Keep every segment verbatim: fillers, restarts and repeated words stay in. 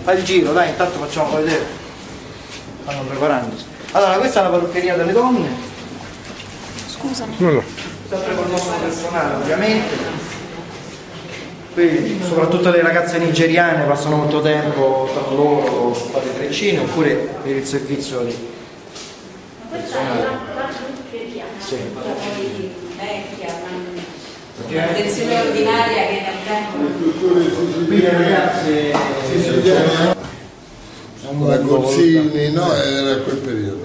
Fai il giro, dai, intanto facciamo vedere. Stanno preparandosi. Allora, questa è la parruccheria delle donne. Scusami. No. Sempre col nostro personale, ovviamente. Qui, soprattutto le ragazze nigeriane, passano molto tempo tra loro, fate treccine, oppure per il servizio di personale. Sì. Attenzione ordinaria che nel tempo. Qui le ragazze la Gozzini, no, era quel periodo.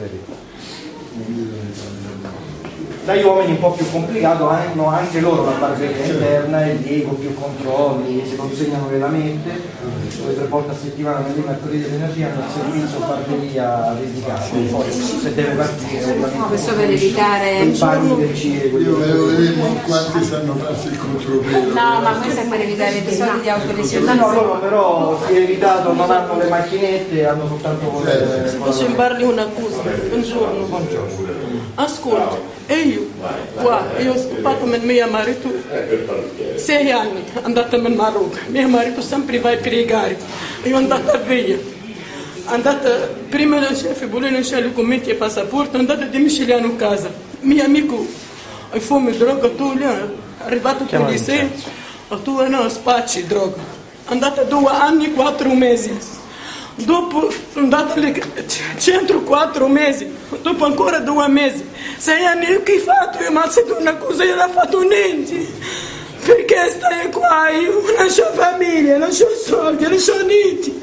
Dagli uomini un po' più complicato, hanno anche loro la barberia interna e lì con più controlli, si consegnano le lamette, due o tre volte a settimana, nel mercoledì e venerdì hanno il servizio barberia dedicato, poi se deve partire ovviamente. Questo per evitare i bagni del C I E. Io volevo vedere quanti sanno farsi il controllo. No, ma questo è per evitare episodi di autolesione. No, loro però si è evitato, non hanno le macchinette, hanno soltanto le... Se posso imparargli un'accusa, buongiorno. Buongiorno. Ascolta, e io, qua, io ho scappato con mio marito sei anni, andata in Marocco, mio marito sempre va a pregare, io andata via, andata, prima del chef voleva lasciare i documenti e passaporto, andata di Miciliano a casa, mio amico, hai fome droga, tu lì, arrivato qui di sé, tu no, spacci droga, andata due anni e quattro mesi. Dopo sono andata alle centro quattro mesi, dopo ancora due mesi, sei anni che hai fatto? Io ma se tu una cosa io non ho fatto niente, perché stai qua? Io non ho famiglia, non ho soldi, non ho niente,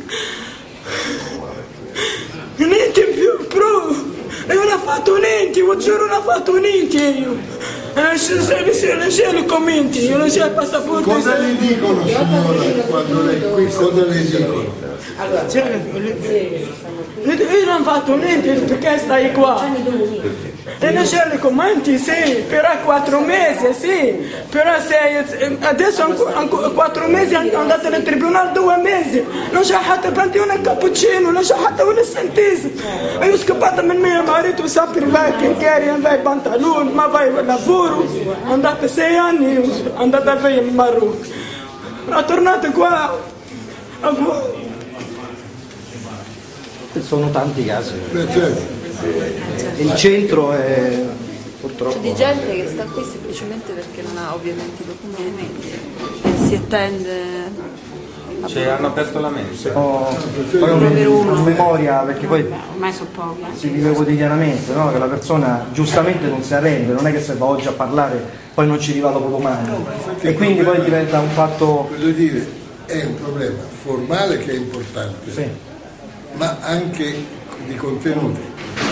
niente in più, però io non ho fatto niente, io giuro non ho fatto niente io. Non c'è i commenti, io non c'è il passaporto. Cosa le dicono signora quando lei qui? Cosa le dicono? Allora, cioè, io non ho fatto niente perché stai qua e non c'è i commenti, sì, però quattro mesi, sì, però se adesso ancora quattro mesi andate nel tribunale due mesi, non c'è fatto prendere un cappuccino, non c'è fatto una sentenza, e io ho scappato con mio marito, sempre vai perché vai pantaloni, ma vai al lavoro, andate sei anni, andate via in Marocco, sono tornato qua, a voi. Sono tanti casi. Beh, certo. Il centro è purtroppo. C'è di gente che sta qui semplicemente perché non ha ovviamente i documenti e si attende. Cioè hanno aperto la mensa. No, poi una memoria, perché poi Ormai sono pochi. si vive quotidianamente, no? Che la persona giustamente non si arrende, non è che se va oggi a parlare poi non ci arriva dopo domani. E quindi poi diventa un fatto. Voglio dire, è un problema formale che è importante. Sì. Ma anche di contenuti.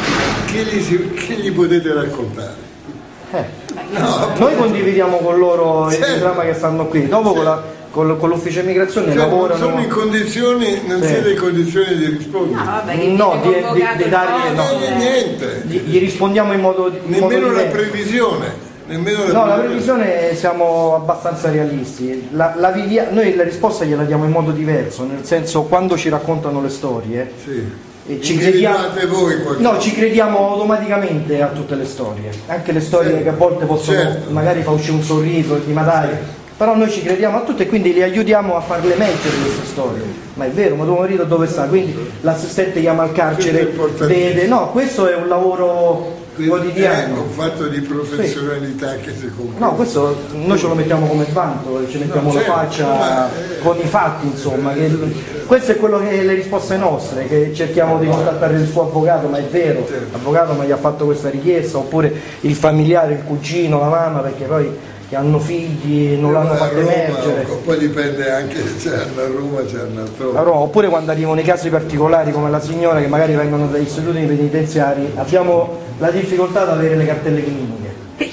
Che gli, che gli potete raccontare? Eh. No, Noi condividiamo con loro certo. il dramma che stanno qui, dopo con, la, con, con l'ufficio immigrazione cioè, lavorano. non sono in condizioni, non sì. siete in condizioni di rispondere. No, vabbè, No, di, di, di dargli, no. Non è niente. Gli, gli rispondiamo in modo in Nemmeno modo la diverso. previsione. Nemmeno la No, la previsione. previsione siamo abbastanza realisti. La, la vivia- noi la risposta gliela diamo in modo diverso, nel senso quando ci raccontano le storie. Sì. E ci crediamo, voi qualcosa. no, ci crediamo automaticamente a tutte le storie, anche le storie certo. che a volte possono certo. magari fa uscire un sorriso di ma dai, però noi ci crediamo a tutte e quindi li aiutiamo a farle emergere queste storie. Ma è vero, ma tuo marito dove sta? Quindi l'assistente chiama al carcere, vede, no, questo è un lavoro quotidiano. È un fatto di professionalità sì. che si conclude. No, questo noi ce lo mettiamo come vanto, ci mettiamo no, la certo, faccia ma, eh, con i fatti, insomma. Che, questo è quello che le risposte nostre, che cerchiamo di contattare il suo avvocato, ma è vero, certo. l'avvocato ma gli ha fatto questa richiesta, oppure il familiare, il cugino, la mamma, perché poi che hanno figli non l'hanno fatto Roma, emergere. Poi dipende anche se c'hanno a Roma, c'hanno altrove. A Roma, oppure quando arrivano i casi particolari come la signora che magari vengono dagli istituti penitenziari, abbiamo la difficoltà ad avere le cartelle cliniche.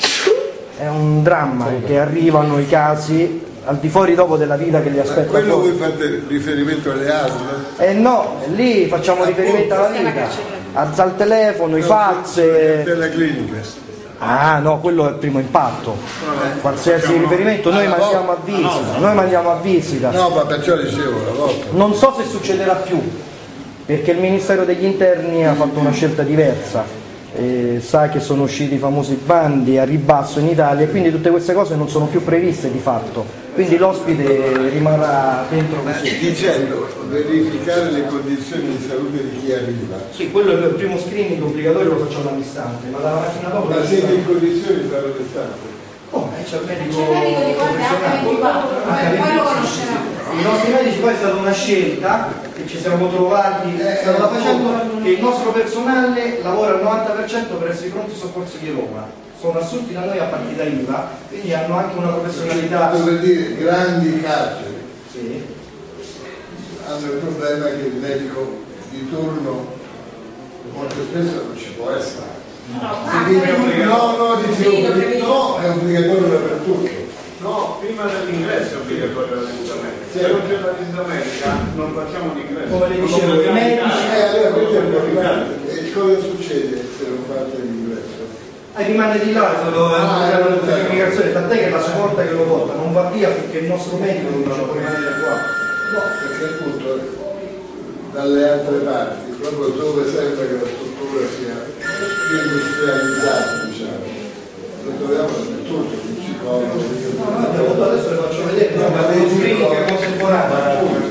È un dramma che arrivano i casi al di fuori dopo della vita che li aspetta. Ma quello fuori. voi fate riferimento alle A S L? Eh no, lì facciamo ah, riferimento alla vita. Alza il telefono, no, i fax. Della clinica. Ah no, quello è il primo impatto. Eh, Qualsiasi no, riferimento noi mandiamo a visita, noi mandiamo a visita. No, ma perciò dicevo la volta. Non so se succederà più, perché il Ministero degli Interni ha fatto una scelta diversa. eh, sa che sono usciti i famosi bandi a ribasso in Italia e quindi tutte queste cose non sono più previste di fatto, quindi l'ospite rimarrà dentro così. Dicendo verificare le condizioni di salute di chi arriva. Sì, quello è il primo screening obbligatorio, lo facciamo all'istante, ma la mattina dopo... Ma siete in condizioni di fare l'istante? Oh, c'è il medico, C'è il medico di guardia acca ventiquattro, poi lo conoscerà. I nostri medici poi è stata una scelta che ci siamo trovati, eh, stava facendo che il nostro personale lavora al novanta per cento per essere pronti soccorsi di Roma. Sono assunti da noi a partita I V A, quindi hanno anche una professionalità. Per dire, grandi carceri Sì. hanno il problema che il medico di turno molto spesso non ci può essere. No, No, no, dicevo, no, è obbligatorio dappertutto. No, prima dell'ingresso è obbligatorio la visita medica. Se non c'è la visita medica non facciamo l'ingresso. Come le dicevo, i medici... Eh, allora questo è importante. E cosa succede se non fate l'ingresso? Eh, rimane di là, è solo Ah, una comunicazione, tant'è che la scorta che lo porta non va via finché il nostro medico non dice può rimanere qua. No, perché appunto dalle altre parti, proprio dove sembra che la struttura sia più industrializzata, diciamo, lo troviamo dappertutto, il psicologo. No, adesso le faccio vedere, no, ma le cliniche contemporanee.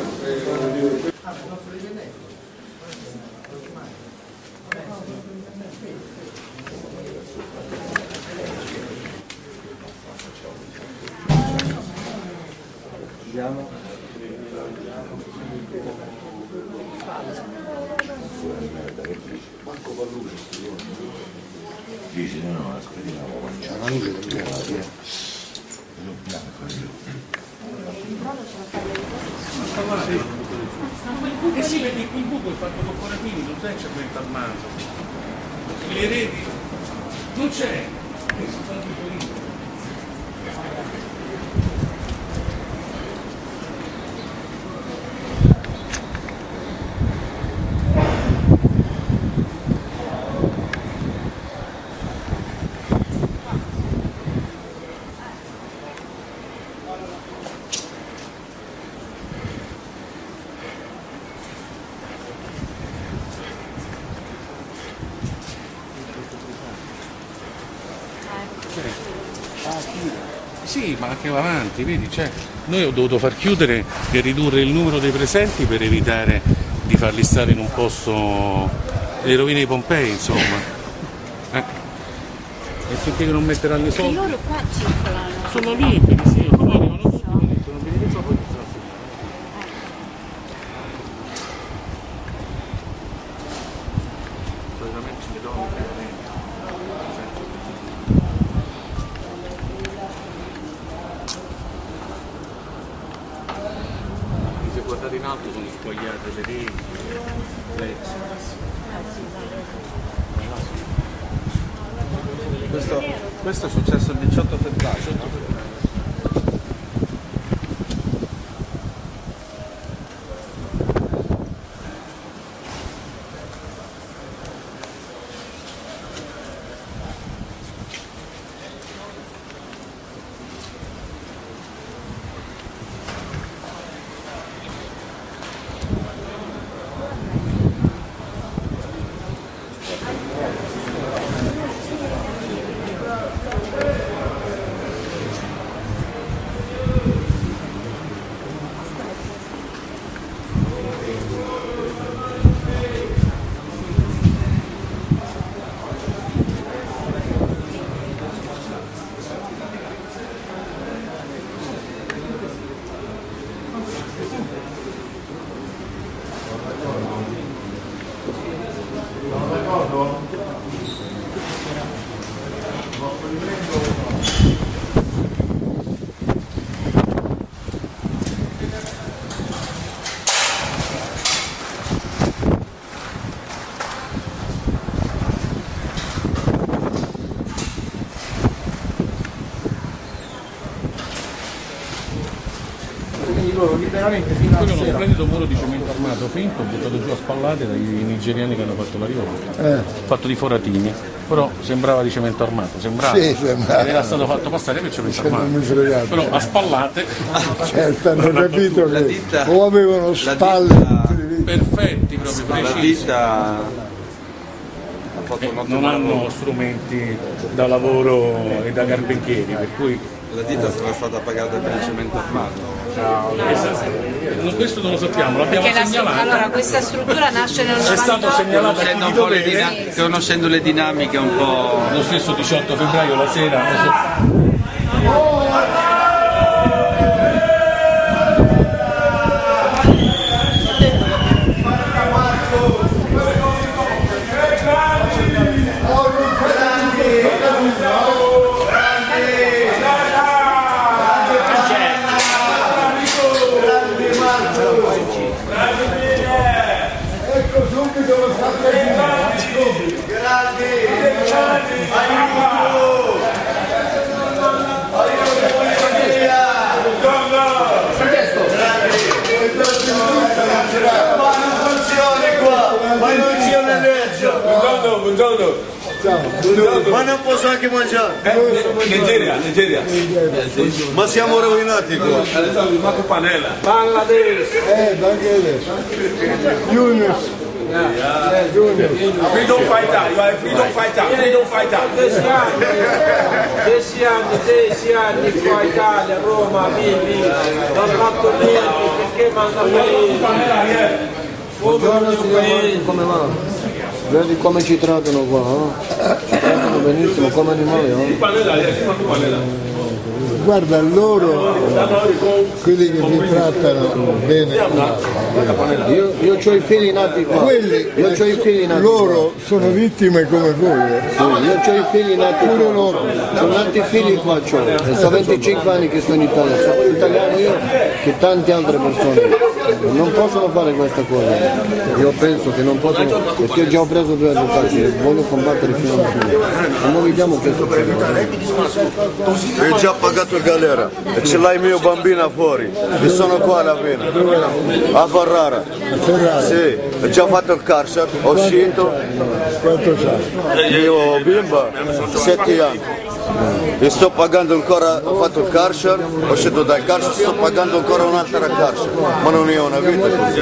Dici no, no, aspettiamo, c'è una luce che abbiamo la Eh sì, perché qui in buco è fatto corporativi, non c'è cemento armato. Le reti non c'è. Sì, ma anche avanti, vedi, cioè, noi ho dovuto far chiudere e ridurre il numero dei presenti per evitare di farli stare in un posto, le rovine di Pompei, insomma. Eh. E finché non metteranno i soldi. loro qua circolano. Sono liberi, sì, come arrivano tutti, sono liberi, sono poi solitamente le donne. Se guardate in alto sono squagliate le reti, Questo, questo è successo il diciotto febbraio. Loro liberamente fino a Quello è uno sera. splendido muro di cemento armato finto buttato giù a spallate dai nigeriani che hanno fatto la rivolta, Eh. fatto di foratini, però sembrava di cemento armato, sembrava, Sì, sembrava. ed era stato fatto passare per cemento Se non armato, mi fregate. però a spallate Certo, hanno capito La che ditta- o avevano la spalle ditta- tutte le vite. perfetti, proprio La precisi. ditta ha fatto un non ottimo hanno lavoro. strumenti da lavoro e da carpentieri, per cui La ditta sarà stata pagata per il cemento armato. no, questo non lo sappiamo, l'abbiamo Perché la, segnalato. allora, questa struttura nasce nel È stato novantotto. segnalato a chi Conoscendo, di un po' le dovere, dina- conoscendo le dinamiche un po'. lo stesso diciotto febbraio la sera. Ecco subito lo sta prendendo. Ma non c'è un'allergia. Buongiorno, buongiorno. Ma non posso anche mangiare. Nigeria, Nigeria. Ma siamo rovinati qua. Adesso mi manco panella. Bangladesh. Eh, Bangladesh. Yunus. Freedom fighter, you are a freedom fighter, freedom fighter. Dieci anni, dieci anni, dieci anni qua a Italia, Roma, vivi, non ho fatto niente, perché manda paese? Buongiorno signore, come va? Vedi come ci trattano qua, eh? Ci trattano benissimo, come animali, eh? Guarda, loro, quelli che ti trattano bene, io, io ho i figli nati qua, quelli, io ho i figli nati loro sono vittime come voi. Eh. Sì, io ho i figli nati Pure qua, loro. sono nati figli qua, c'ho, e sono venticinque anni che sto in Italia, sono italiano io che tante altre persone. Non possono fare questa cosa, io penso che non possono, perché io già ho preso due avvocati e voglio combattere fino alla fine. E noi vediamo che succede. Io ho già pagato il galera e ce l'hai il mio bambino fuori. E sono qua alla fine. A Ferrara. Sì, ho già fatto il carcere, ho uscito. Quanto c'è? Io ho bimba, sette anni. E sto pagando ancora, ho fatto il carcere, ho uscito dal carcere, sto pagando ancora un'altra carcere. Ma non è una vita così.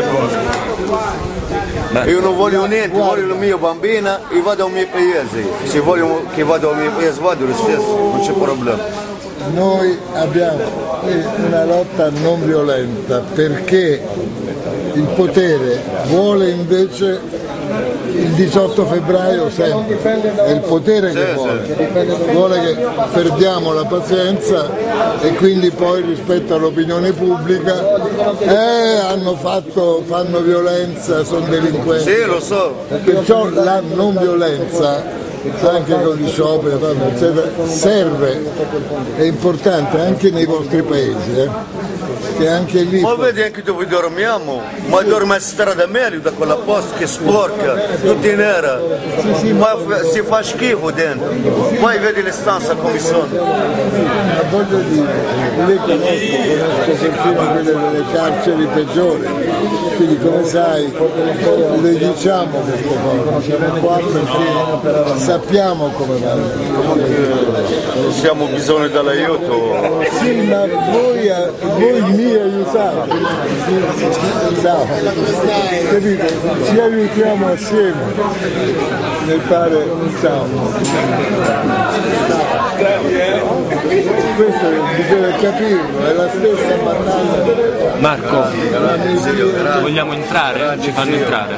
Io non voglio niente, voglio la mia bambina e vado al mio paese. Se voglio che vado al mio paese vado lo stesso, non c'è problema. Noi abbiamo una lotta non violenta perché il potere vuole invece il diciotto febbraio sempre, è il potere che vuole, vuole che perdiamo la pazienza e quindi poi rispetto all'opinione pubblica eh, hanno fatto, fanno violenza, sono delinquenti. Sì, lo so. Perciò la non violenza anche con gli scioperi eccetera, serve, è importante anche nei vostri paesi, eh? Che anche lì. Ma vedi anche dove dormiamo? Ma dorme a strada meglio da quella posta che è sporca, tutta nera, ma si fa schifo dentro. Poi vedi le stanze come sono. Ma voglio dire, le conosco, conosco perfino quelle delle carceri peggiori, quindi come sai le diciamo queste cose, siamo qua perché sappiamo come vanno. Siamo bisogno dell'aiuto. Sì, ma voi, voi mi aiutate, capito? Ci aiutiamo assieme nel fare un ciao. Questo bisogna capirlo, è la stessa battaglia. Marco, vogliamo entrare? Ci fanno entrare?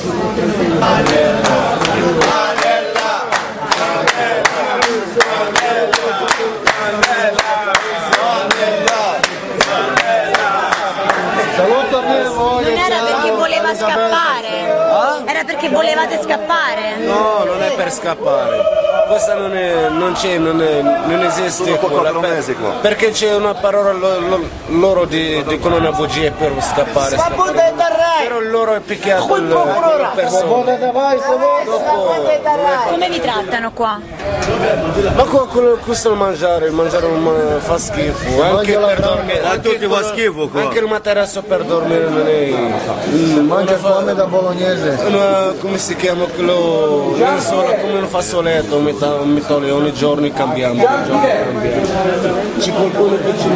Non era perché voleva scappare? Era perché volevate scappare? No, non è per scappare. Questa non è, non c'è, non, è, non esiste qua, per, perché c'è una parola lo, lo, loro di, dicono una bugia per scappare, scappare. Però loro è picchiato il, le persone. Come vi trattano qua? Ma qua quello questo il mangiare, il mangiare non fa schifo, anche per dormire. A tutti fa schifo qua. Anche il materasso per dormire non è. Mm, mangia come da bolognese. Una, come si chiama quello? Lenzola, come un fazzoletto, mi, mi toglie ogni giorno cambiamo. Ogni giorno cambiamo. C'è qualcuno che ci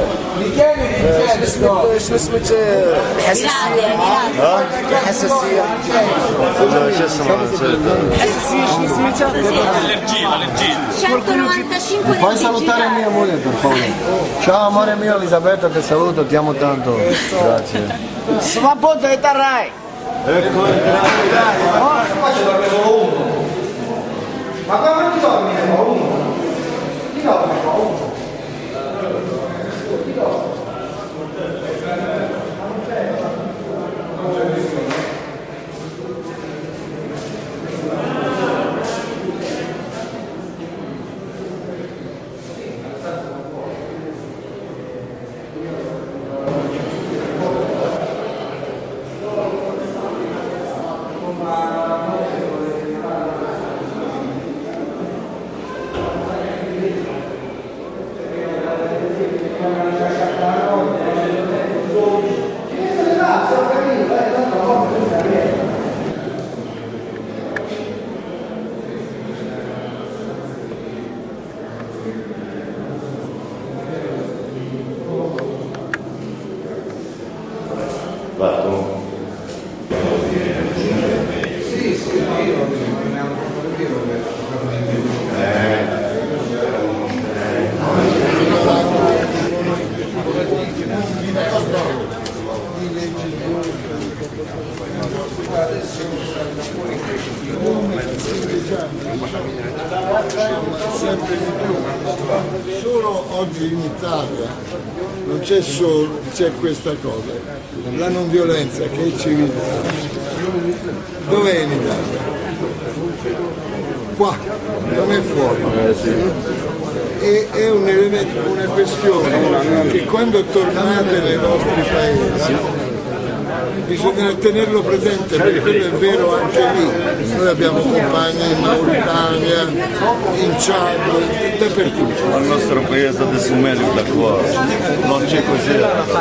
شنو اسمه الحساسيه ها الحساسيه شو اسمه الحساسيه شنو سميتها Allergia, allergia. centonovantacinque Fai salutare mia moglie per favore. Ciao amore mio Elisabetta, ti saluto, ti amo tanto. Grazie. Svaboda e tarai. Ecco, ma come ti dormi? Uno? Ti dormi? Uno? Solo oggi in Italia non c'è solo c'è questa cosa, la non violenza che è civiltà. Dov'è in Italia? Qua, non è fuori. E, è un elemento, una questione che quando tornate nei vostri paesi bisogna tenerlo presente, perché quello è vero anche lì. Noi abbiamo compagni in Mauritania, in Chad, dappertutto. Il nostro paese adesso è meglio da qua, non c'è così.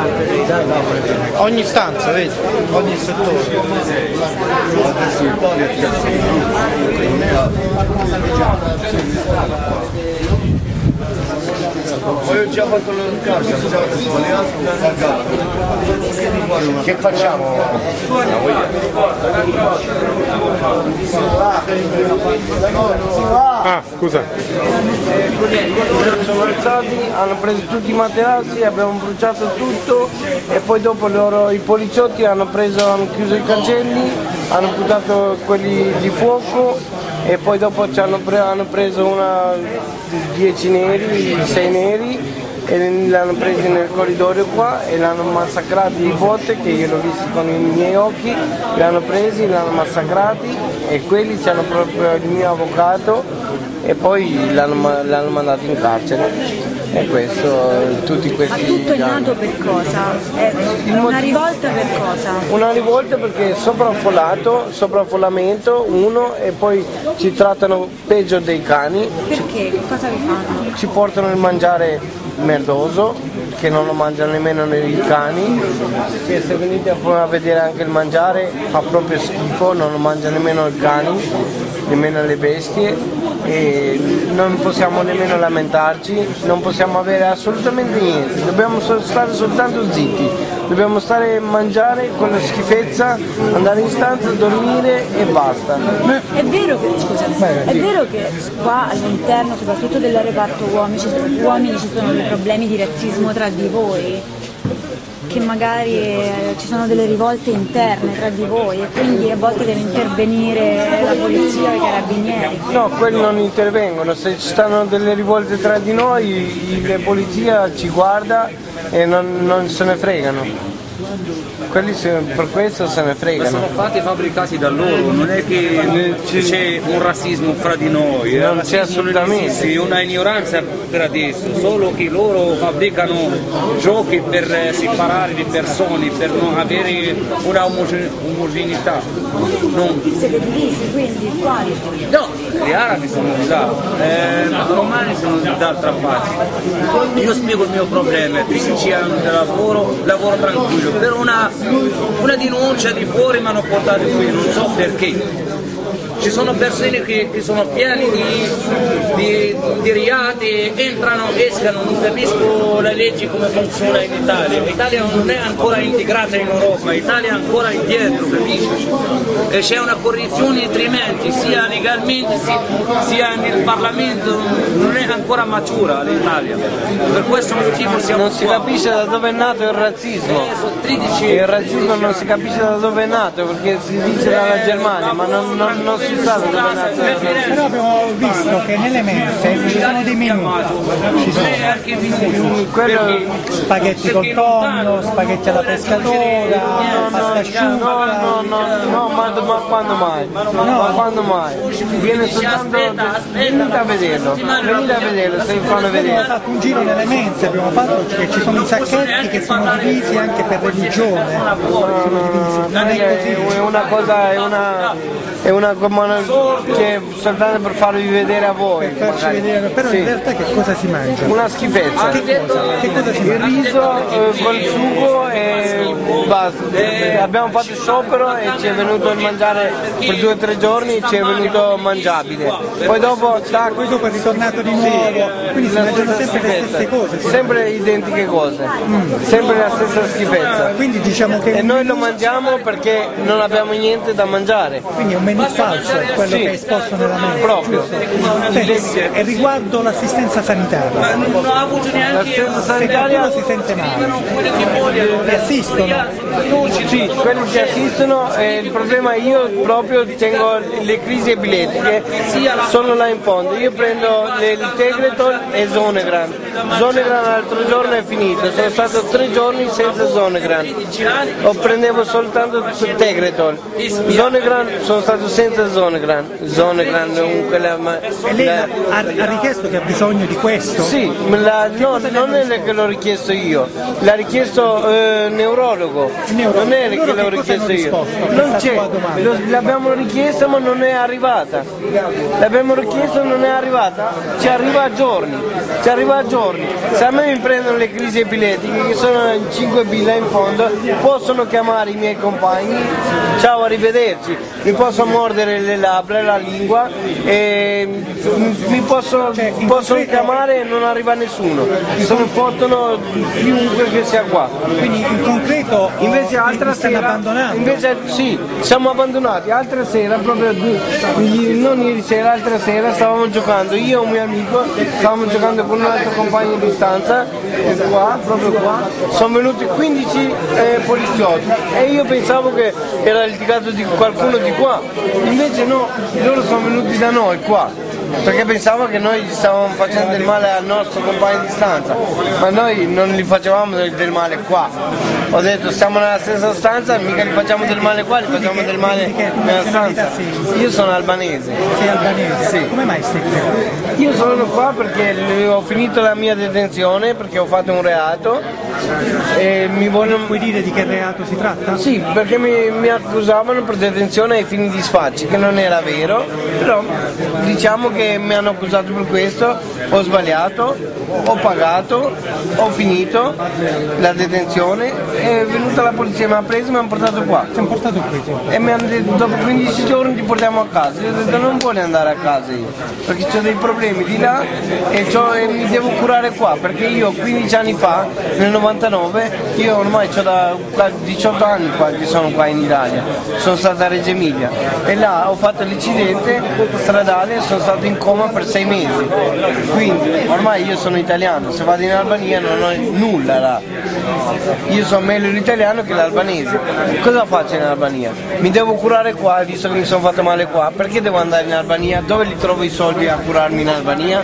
Ogni stanza, vedi? Ogni settore. Adesso in Italia poi ho già fatto il calcio, abbiamo sbagliato, che facciamo? Ah, scusa. Sono alzati, hanno preso tutti i materassi, abbiamo bruciato tutto e poi dopo loro, i poliziotti hanno preso, hanno chiuso i cancelli, hanno buttato quelli di fuoco e poi dopo ci hanno, pre- hanno preso una dieci neri, sei neri e li hanno presi nel corridoio qua e l'hanno massacrati di botte, che io l'ho visto con i miei occhi, li hanno presi, li hanno massacrati e quelli ci hanno proprio il mio avvocato e poi l'hanno, l'hanno mandato in carcere. E questo, tutti questi. Ma tutto ignoto per cosa? È una rivolta per cosa? Una rivolta perché sovraffollato, sovraffollamento, uno, e poi ci trattano peggio dei cani. Perché? Che cosa vi fanno? Ci portano il mangiare merdoso, che non lo mangiano nemmeno i cani, che se venite a vedere anche il mangiare fa proprio schifo, non lo mangiano nemmeno i cani, nemmeno le bestie. E non possiamo nemmeno lamentarci, non possiamo avere assolutamente niente, dobbiamo stare soltanto zitti, dobbiamo stare a mangiare con la schifezza, andare in stanza, dormire e basta. È vero che, scusa, è vero che qua all'interno, soprattutto del reparto uomini, ci sono, uomini, ci sono dei problemi di razzismo tra di voi? Che magari eh, ci sono delle rivolte interne tra di voi e quindi a volte deve intervenire la polizia o i carabinieri. No, quelli non intervengono, se ci stanno delle rivolte tra di noi la polizia ci guarda e non, non se ne fregano. quelli se, per questo se ne fregano. Ma sono fatti fabbricati da loro, non è che c'è un razzismo fra di noi, non c'è assolutamente, esiste, una ignoranza per adesso, solo che loro fabbricano giochi per separare le persone, per non avere una omogene- omogeneità. Non... Siete divisi quindi, quali? No, gli arabi sono di là, eh, i romani sono d'altra parte. Io spiego il mio problema, tredici anni di lavoro, lavoro tranquillo, per una, una denuncia di fuori mi hanno portato qui, non so perché. Ci sono persone che, che sono piene di, di, di reati, entrano, escano, non capisco la legge come funziona in Italia. L'Italia non è ancora integrata in Europa, l'Italia è ancora indietro, capisci? E c'è una corruzione tremenda, sia legalmente sia nel Parlamento, non è ancora matura l'Italia. Per questo motivo siamo Non si qua. capisce da dove è nato il razzismo. Il razzismo non si capisce da dove è nato, perché si dice dalla Germania, ma non, non, non si sa da dove è nato il razzismo. Però abbiamo visto che nelle mense ci sono dei menù, ci sono quello... spaghetti col tonno, spaghetti alla pescatora, pasta asciutta. No, no, no, no, ma, ma quando mai? Ma quando mai? Viene soltanto, venite a vederlo, venite a vederlo, se vi fanno vedere. Abbiamo fatto un giro nelle mense, abbiamo fatto che ci sono i sacchetti che sono divisi anche per religione. Non è così. È una cosa, è una, è una che soltanto per farvi vedere a voi. Per farci magari. vedere, però Sì. in realtà che cosa si mangia? Una schifezza. Che cosa? Che cosa si Il mangia? riso eh, col sugo e basta. Eh, abbiamo fatto sciopero e ci è venuto il mangiare per due o tre giorni, ci è venuto mangiabile. Poi dopo, tac, Poi dopo è ritornato di nuovo, quindi si la mangiano stessa sempre le stesse schifezza. cose. Sempre identiche cose, sempre la stessa schifezza. Quindi diciamo che E noi lo mangiamo perché non abbiamo niente da mangiare. quindi è un menù falso quello Sì. che è esposto nella mensa. Proprio. Senti, e riguardo l'assistenza sanitaria, Non ho avuto neanche L'assistenza se sanitaria, qualcuno si sente male, quelli che vogliono. ti assistono? sì, quelli che assistono, eh, il problema io proprio tengo le crisi epilettiche, sono là in fondo, io prendo le- il Tegretol e Zonegran. Zonegran l'altro giorno è finito, sono stato tre giorni senza Zonegran, o prendevo soltanto Tegretol. Zonegran sono stato senza Zonegran, Zonegran comunque la, E lei la- ha, ha richiesto che ha bisogno di questo? Sì, la- no, non è che l'ho richiesto io, l'ha richiesto eh, neurologo, non è che Loro l'ho che cosa richiesto hanno io. risposto a Non questa c'è, tua domanda? lo- l'abbiamo richiesta ma non è arrivata. L'abbiamo richiesto e non è arrivata, ci arriva a giorni, ci arriva a giorni. Se a me mi prendono le crisi epilettiche, che sono in cinque B là in fondo, possono chiamare i miei compagni, ciao arrivederci, mi posso mordere le labbra, la lingua e mi possono, possono chiamare e non arriva nessuno, se ne fottono chiunque che sia qua. Quindi in concreto Invece altra mi stanno sera, abbandonando? invece sì, siamo abbandonati, altra sera, proprio due- non ieri sera, altra sera stavamo giocando, io e un mio amico, stavamo giocando con un altro compagno di stanza, e qua, proprio qua, sono venuti quindici eh, poliziotti e io pensavo che era litigato di qualcuno di qua, invece no, loro sono venuti da noi qua. Perché pensavo che noi gli stavamo facendo del male al nostro compagno di stanza, ma noi non gli facevamo del, del male qua. Ho detto siamo nella stessa stanza, mica gli facciamo del male qua, gli facciamo del male nella stanza. Io sono albanese. Sei albanese? Sì. Come mai stai qui? Io sono qua perché ho finito la mia detenzione, perché ho fatto un reato e mi vogliono... Puoi dire di che reato si tratta? Sì, perché mi, mi accusavano per detenzione ai fini di spacci, che non era vero, però diciamo che mi hanno accusato per questo, ho sbagliato, ho pagato, ho finito la detenzione, è venuta la polizia, mi ha preso e mi hanno portato qua. Ti hanno portato qui? E mi hanno detto dopo quindici giorni ti portiamo a casa. Io ho detto non voglio andare a casa io, perché ho dei problemi di là e, e mi devo curare qua, perché io quindici anni fa, nel novantanove, io ormai ho da diciotto anni qua che sono qua in Italia, sono stato a Reggio Emilia e là ho fatto l'incidente stradale e sono stato in coma per sei mesi, quindi ormai io sono italiano, se vado in Albania non ho nulla là, io sono meglio l'italiano che l'albanese. Cosa faccio in Albania? Mi devo curare qua, visto che mi sono fatto male qua, perché devo andare in Albania? Dove li trovo i soldi a curarmi in Albania?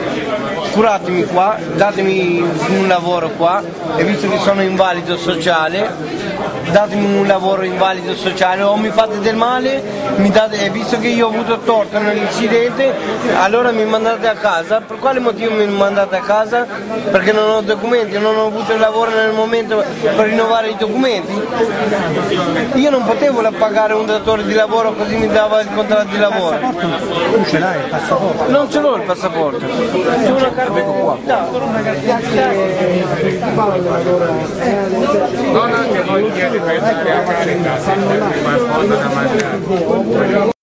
Curatemi qua, datemi un lavoro qua, e visto che sono invalido sociale datemi un lavoro invalido sociale, o mi fate del male, mi date, e visto che io ho avuto torto nell'incidente, allora mi mandate a casa. Per quale motivo mi mandate a casa? Perché non ho documenti, non ho avuto il lavoro nel momento per rinnovare i documenti. Io non potevo pagare un datore di lavoro così mi dava il contratto di lavoro. Tu ce l'hai il passaporto? Non ce l'ho il passaporto. C'è una carta qua. Non anche noi chiedi per la carità, sempre qualcosa da mangiare.